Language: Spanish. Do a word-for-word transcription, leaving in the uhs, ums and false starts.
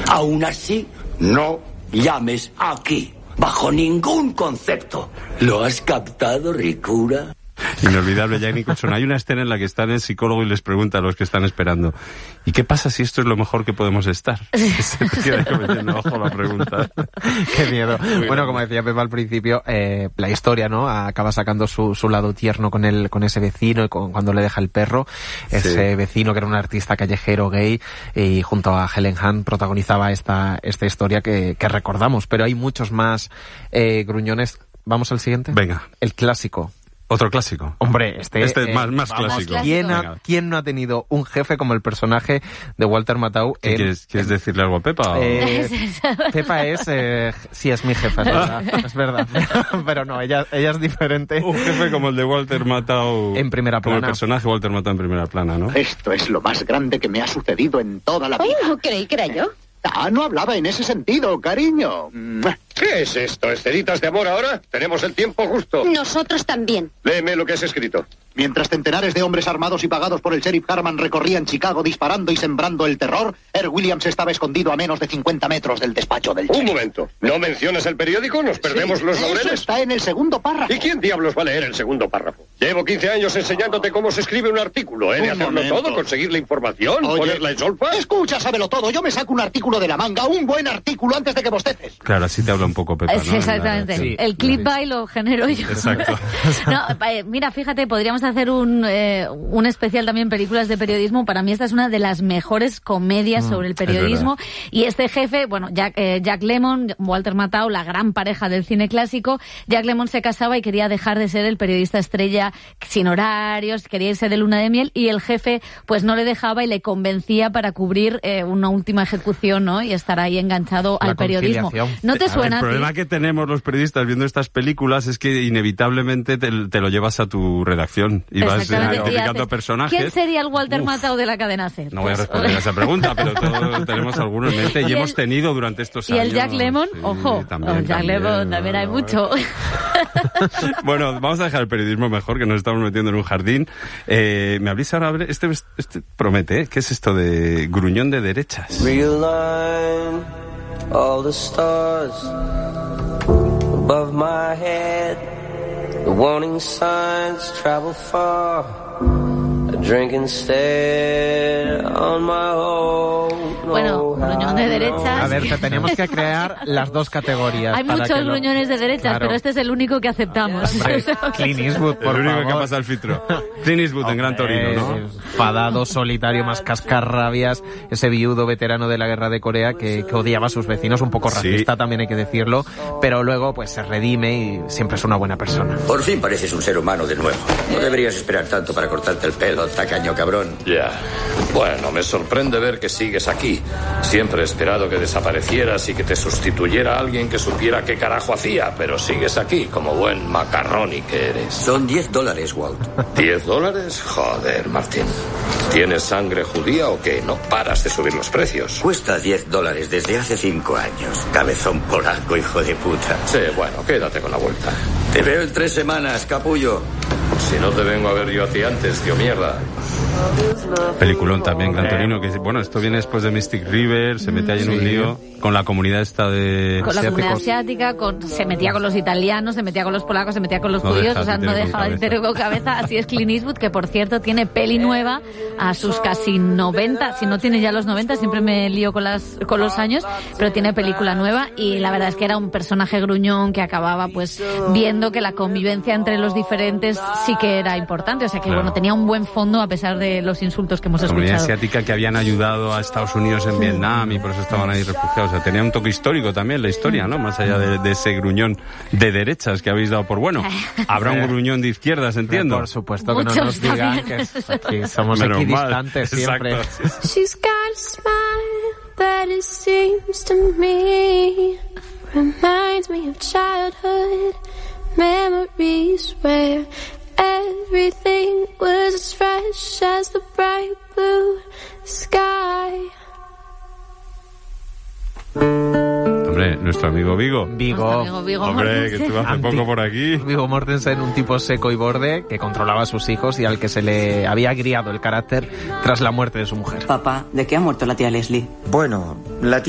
Aún así, no llames aquí, bajo ningún concepto. ¿Lo has captado, ricura? Inolvidable Jack Nicholson. Hay una escena en la que están el psicólogo y les pregunta a los que están esperando: ¿y qué pasa si esto es lo mejor que podemos estar? Se te queda cometiendo ojo la pregunta. Qué miedo. Muy bueno, como decía Pepa al principio, eh, la historia, ¿no? Acaba sacando su, su lado tierno con el, con ese vecino y con, cuando le deja el perro. Ese sí. vecino que era un artista callejero gay y junto a Helen Hunt protagonizaba esta, esta historia que, que recordamos. Pero hay muchos más eh, gruñones. ¿Vamos al siguiente? Venga. El clásico. Otro clásico. Hombre, este, este es eh, más, más vamos, clásico. ¿Quién, ha, ¿Quién no ha tenido un jefe como el personaje de Walter Matthau? En, ¿Quieres, ¿Quieres decirle algo a Pepa? Eh, Pepa es, eh, sí, es mi jefa, es verdad, es verdad. Pero no, ella, ella es diferente. Un jefe como el de Walter Matthau. En primera plana. Como el personaje Walter Matthau en primera plana, ¿no? Esto es lo más grande que me ha sucedido en toda la vida. Oh, creí que era yo. Ah, no hablaba en ese sentido, cariño. ¿Qué es esto? ¿Escenitas de amor ahora? Tenemos el tiempo justo. Nosotros también. Léeme lo que has escrito. Mientras centenares de hombres armados y pagados por el sheriff Harman recorrían Chicago disparando y sembrando el terror, Earl Williams estaba escondido a menos de cincuenta metros del despacho del sheriff. Un momento. ¿No mencionas el periódico? ¿Nos perdemos sí, los laureles? Eso está en el segundo párrafo. ¿Y quién diablos va a leer el segundo párrafo? Llevo quince años enseñándote cómo se escribe un artículo. He de hacerlo momento. todo, conseguir la información, Oye, ponerla en solfa. Escucha, sábelo todo. Yo me saco un artículo de la manga, un buen artículo antes de que bosteces. Claro, así te habla un poco Pepa, ¿no? Sí, exactamente. Sí, el clip by lo genero yo. Exacto. No, mira, fíjate, podríamos hacer un, eh, un especial también películas de periodismo. Para mí esta es una de las mejores comedias mm, sobre el periodismo. Y este jefe, bueno, Jack, eh, Jack Lemmon, Walter Matthau, la gran pareja del cine clásico. Jack Lemmon se casaba y quería dejar de ser el periodista estrella sin horarios, quería irse de luna de miel, y el jefe pues no le dejaba y le convencía para cubrir eh, una última ejecución, ¿no? Y estar ahí enganchado la al periodismo. ¿No te suena? El problema que tenemos los periodistas viendo estas películas es que inevitablemente te, te lo llevas a tu redacción y vas identificando personajes. ¿Quién sería el Walter Matthau de la cadena SER? No voy a responder a esa pregunta, pero todos tenemos algunos en mente y, y hemos el, tenido durante estos ¿y años. ¿Y el Jack Lemmon? Sí, Ojo, también, el Jack también, Lemmon también hay mucho. Bueno, vamos a dejar el periodismo mejor, que nos estamos metiendo en un jardín. Eh, me hablís ahora, este, este promete, ¿eh? ¿Qué es esto de gruñón de derechas? Realign all the stars above my head. The warning signs travel far. A drinking stare on my own. Bueno, gruñón de derechas. A ver, te tenemos que crear las dos categorías. Hay muchos lo... gruñones de derechas, claro. Pero este es el único que aceptamos. Hombre, Clint Eastwood, por el único favor. que pasa el filtro. Clint Eastwood Hombre, en Gran Torino, ¿no? Fadado, solitario, más cascarrabias, ese viudo veterano de la guerra de Corea que, que odiaba a sus vecinos, un poco racista, sí. También hay que decirlo, pero luego pues se redime y siempre es una buena persona. Por fin pareces un ser humano de nuevo. No deberías esperar tanto para cortarte el pelo, tacaño cabrón. Ya. Yeah. Bueno, me sorprende ver que sigues aquí. Siempre he esperado que desaparecieras y que te sustituyera alguien que supiera qué carajo hacía, pero sigues aquí como buen macarroni que eres. Son diez dólares, Walt. ¿Diez dólares? Joder, Martín. ¿Tienes sangre judía o qué? No paras de subir los precios. Cuesta diez dólares desde hace cinco años. Cabezón polaco, hijo de puta. Sí, bueno, quédate con la vuelta. Te veo en tres semanas, capullo. Si no te vengo a ver yo a ti antes, tío mierda. Peliculón también, Gran Torino, que bueno, esto viene después de Mystic River, se mete ahí en un lío con la comunidad esta de... Con la comunidad asiática, con, se metía con los italianos, se metía con los polacos, se metía con los no judíos, o sea, no dejaba de tener con cabeza. Así es Clint Eastwood, que por cierto tiene peli nueva a sus casi noventa, si no tiene ya los noventa, siempre me lío con, las, con los años, pero tiene película nueva y la verdad es que era un personaje gruñón que acababa pues viendo que la convivencia entre los diferentes sí que era importante, o sea que claro. Bueno, tenía un buen fondo a pesar de los insultos que hemos escuchado. La comunidad asiática que habían ayudado a Estados Unidos en Vietnam y por eso estaban ahí refugiados, o sea, tenía un toque histórico también la historia, ¿no? Más allá de, de ese gruñón de derechas que habéis dado por bueno. Habrá un gruñón de izquierdas, entiendo. Por supuesto que Muchos no nos digan también. que aquí somos Menos aquí mal. distantes siempre. Exacto. She's got a smile that it seems to me reminds me of childhood memories where everything was as fresh as the bright blue sky. Hombre, nuestro amigo Viggo. Viggo. Amigo Viggo Hombre, Mortensen. que estuvo hace Anti- poco por aquí. Viggo Mortensen, un tipo seco y borde que controlaba a sus hijos y al que se le había criado el carácter tras la muerte de su mujer. Papá, ¿de qué ha muerto la tía Leslie? Bueno, la tía